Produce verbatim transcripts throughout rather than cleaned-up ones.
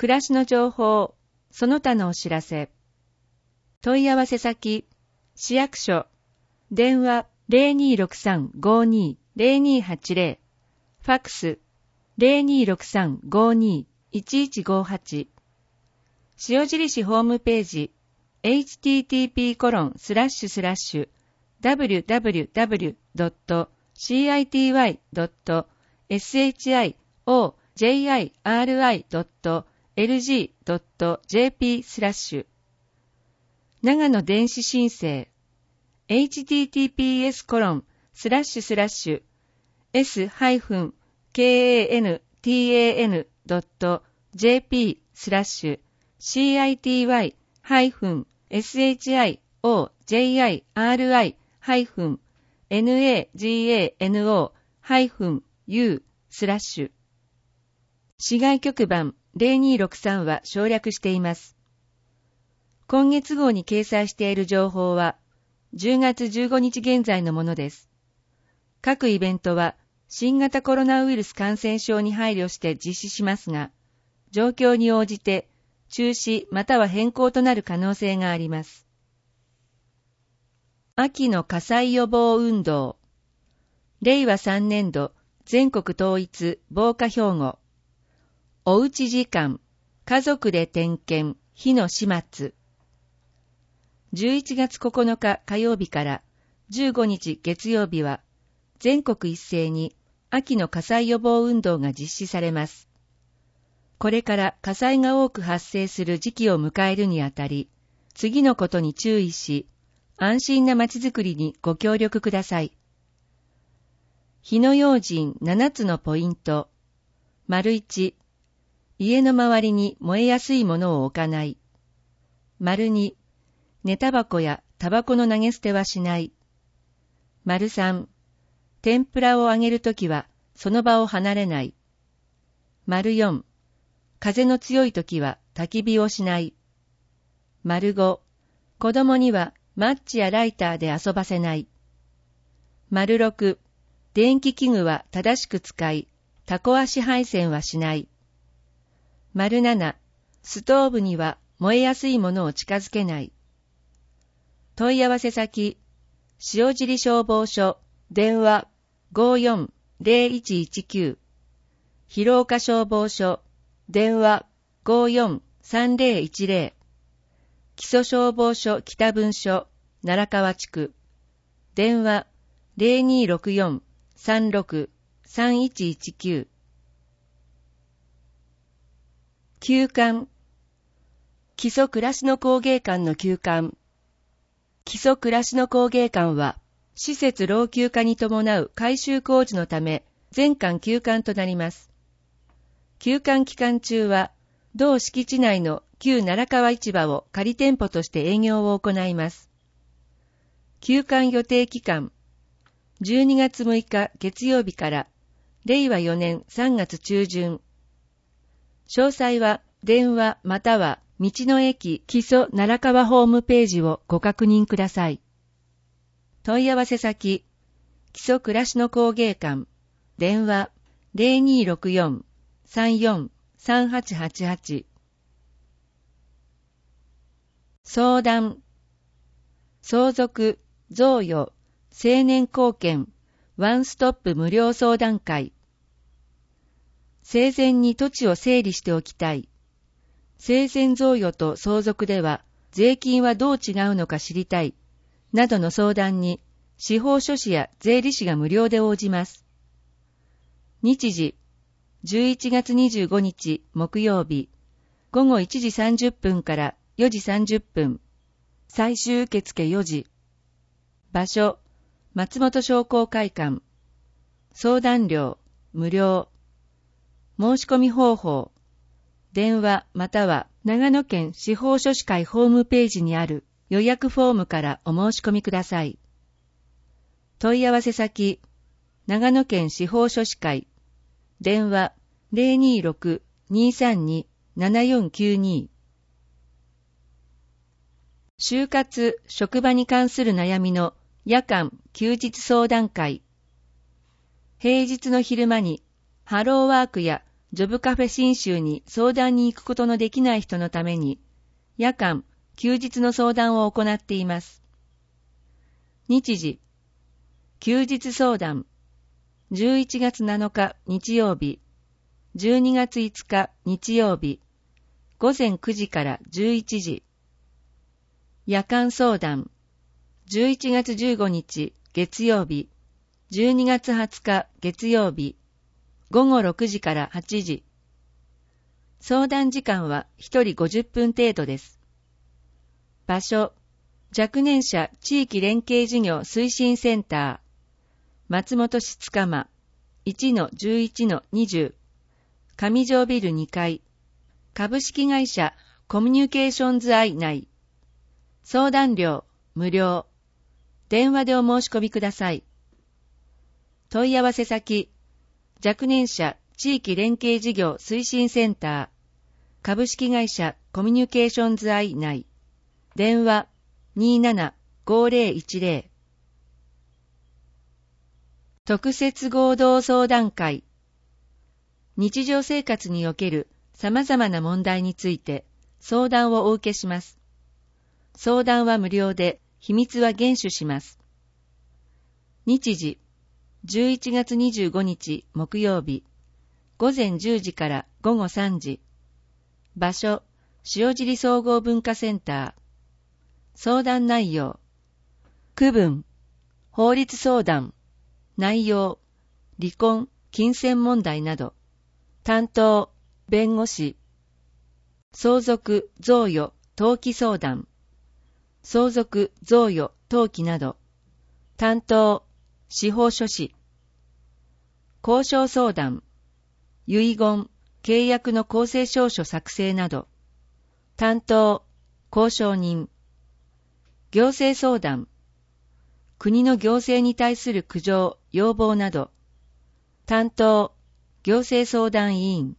暮らしの情報、その他のお知らせ。問い合わせ先、市役所、電話 ゼロにーろくさん ごーにー ゼロにーはちゼロ、ファックス ゼロにーろくさん ごーにー いちいちごはち、塩印ホームページ、エイチティーティーピーコロンスラッシュスラッシュダブリュダブリュダブリュドットシーアイティーワイドットエスエイチアイオージェイアイアールアイドットエルジードットジェーピースラッシュ長野電子申請 エイチティーティーピーエスコロンスラッシュスラッシュ エスハイフンケーエーエヌティーエーエヌドットジェーピースラッシュシーアイティーワイハイフンエスエイチアイオージェイアイアールアイハイフンエヌエージーエーエヌオーハイフンユースラッシュ市外局番ゼロにーろくさんは省略しています。今月号に掲載している情報はじゅうがつじゅうごにち現在のものです。各イベントは新型コロナウイルス感染症に配慮して実施しますが、状況に応じて中止または変更となる可能性があります。秋の火災予防運動。れいわさんねんど全国統一防火標語。おうち時間、家族で点検、火の始末。じゅういちがつここのか火曜日からじゅうごにち月曜日は、全国一斉に秋の火災予防運動が実施されます。これから火災が多く発生する時期を迎えるにあたり、次のことに注意し、安心なまちづくりにご協力ください。火の用心ななつのポイント。丸いち、家の周りに燃えやすいものを置かない。丸に、寝タバコやタバコの投げ捨てはしない。丸さん、天ぷらを揚げるときはその場を離れない。丸よん、風の強いときは焚き火をしない。丸ご、子供にはマッチやライターで遊ばせない。丸ろく、電気器具は正しく使い、タコ足配線はしない。丸なな、ストーブには燃えやすいものを近づけない。問い合わせ先、塩尻消防署、電話 ごーよんゼロいちいちきゅう、広岡消防署、電話 ごーよんさんゼロいちゼロ、木曽消防署北分署、奈良川地区、電話 ゼロにーろくよんさんろくさんいちいちきゅう。休館。基礎暮らしの工芸館の休館。基礎暮らしの工芸館は、施設老朽化に伴う改修工事のため、全館休館となります。休館期間中は、同敷地内の旧奈良川市場を仮店舗として営業を行います。休館予定期間、じゅうにがつむいか月曜日かられいわよねんさんがつちゅうじゅん。詳細は電話または道の駅基礎奈良川ホームページをご確認ください。問い合わせ先、基礎暮らしの工芸館、電話 ゼロにーろくよんさんよんさんはちはちはち。相談。相続、贈与、成年後見、ワンストップ無料相談会。生前に土地を整理しておきたい。生前贈与と相続では税金はどう違うのか知りたい。などの相談に司法書士や税理士が無料で応じます。日時、じゅういちがつにじゅうごにち木曜日、ごごいちじさんじゅっぷんからよじさんじゅっぷん。最終受付よじ。場所、松本商工会館。相談料、無料。申し込み方法。電話または長野県司法書士会ホームページにある予約フォームからお申し込みください。問い合わせ先、長野県司法書士会。電話 ゼロにーろく にーさんに ななよんきゅうに。就活・職場に関する悩みの夜間・休日相談会。平日の昼間にハローワークやジョブカフェ新州に相談に行くことのできない人のために、夜間、休日の相談を行っています。日時、休日相談、じゅういちがつなのか日曜日、じゅうにがついつか日曜日、ごぜんくじからじゅういちじ。夜間相談、じゅういちがつじゅうごにち月曜日、じゅうにがつはつか月曜日、ごごろくじからはちじ。相談時間はひとりごじゅっぷん程度です。場所、若年者地域連携事業推進センター、松本市塚間 いちのじゅういちのにじゅう、上条ビルにかい、株式会社コミュニケーションズアイ内。相談料無料。電話でお申し込みください。問い合わせ先、若年者地域連携事業推進センター、株式会社コミュニケーションズアイ内。電話 にーななごーぜろいちぜろ。特設合同相談会。日常生活における様々な問題について相談をお受けします。相談は無料で、秘密は厳守します。日時、じゅういちがつにじゅうごにち木曜日、ごぜんじゅうじからごごさんじ。場所、塩尻総合文化センター。相談内容、区分、法律相談、内容、離婚、金銭問題など。担当、弁護士。相続、贈与、登記相談。相続、贈与、登記など。担当、司法書士。交渉相談。遺言、契約の公正証書作成など。担当、交渉人。行政相談。国の行政に対する苦情、要望など。担当、行政相談委員。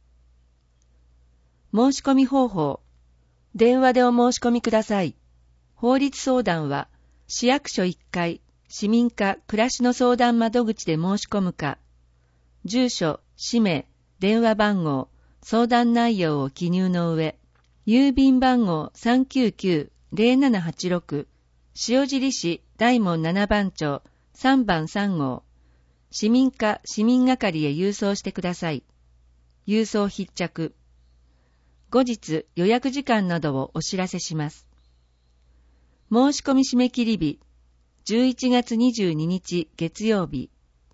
申し込み方法。電話でお申し込みください。法律相談は、市役所いっかい、市民課暮らしの相談窓口で申し込むか、住所、氏名、電話番号、相談内容を記入の上、郵便番号 さんきゅうきゅうぜろななはちろく、塩尻市大門ななばん町さんばんさんごう、市民課市民係へ郵送してください。郵送必着。後日予約時間などをお知らせします。申し込み締め切り日、じゅういちがつにじゅうににち月曜日。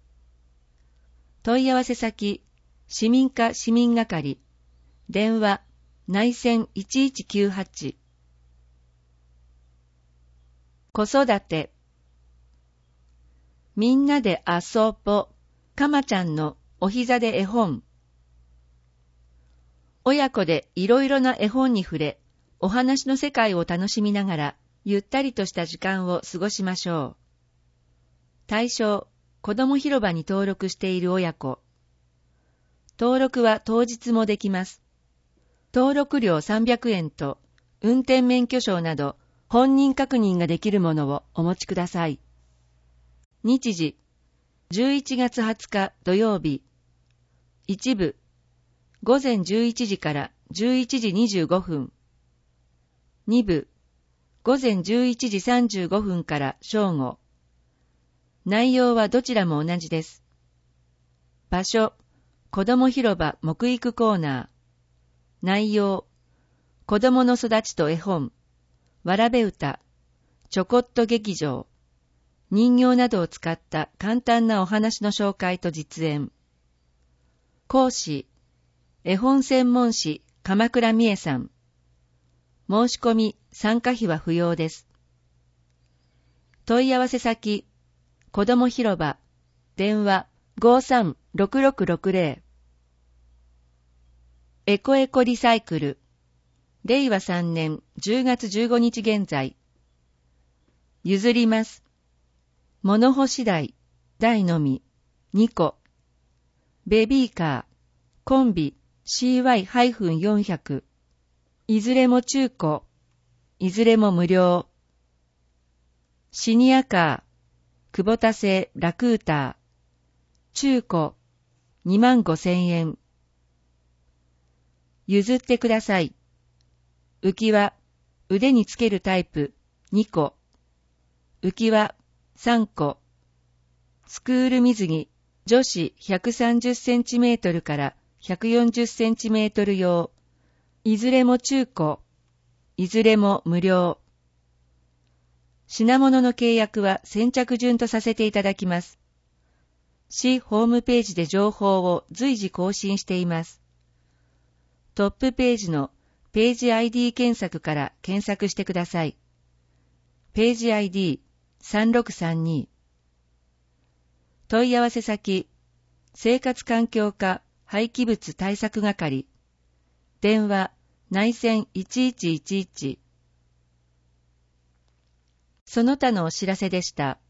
問い合わせ先、市民課市民係、電話、内線いちいちきゅうはち。子育て。みんなで遊ぼ、かまちゃんのお膝で絵本。親子でいろいろな絵本に触れ、お話の世界を楽しみながら、ゆったりとした時間を過ごしましょう。対象、子ども広場に登録している親子。登録は当日もできます。登録料さんびゃくえんと、運転免許証など、本人確認ができるものをお持ちください。日時、じゅういちがつはつか土曜日。一部、ごぜんじゅういちじからじゅういちじにじゅうごふん。二部、ごぜんじゅういちじさんじゅうごふんから正午。内容はどちらも同じです。場所、子ども広場木育コーナー。内容、子どもの育ちと絵本、わらべ歌、ちょこっと劇場、人形などを使った簡単なお話の紹介と実演。講師、絵本専門誌鎌倉美恵さん。申し込み、参加費は不要です。問い合わせ先、子ども広場、電話 ごーさんろくろくろくぜろ。エコエコリサイクル、れいわさんねんじゅうがつじゅうごにち現在。譲ります。物干し台、台のみ、にこ。ベビーカー、コンビ シーワイよんひゃく。いずれも中古、いずれも無料。シニアカー、久保田製ラクーター、中古、にまんごせんえん。 譲ってください。浮き輪、腕につけるタイプにこ。浮き輪さんこ。スクール水着、女子ひゃくさんじゅっセンチメートルからひゃくよんじゅっセンチメートル用。いずれも中古。いずれも無料。品物の契約は先着順とさせていただきます。市ホームページで情報を随時更新しています。トップページのページ アイディー 検索から検索してください。ページ アイディーさんろくさんに。問い合わせ先、生活環境課廃棄物対策係。電話、内線いちいちいちいち。その他のお知らせでした。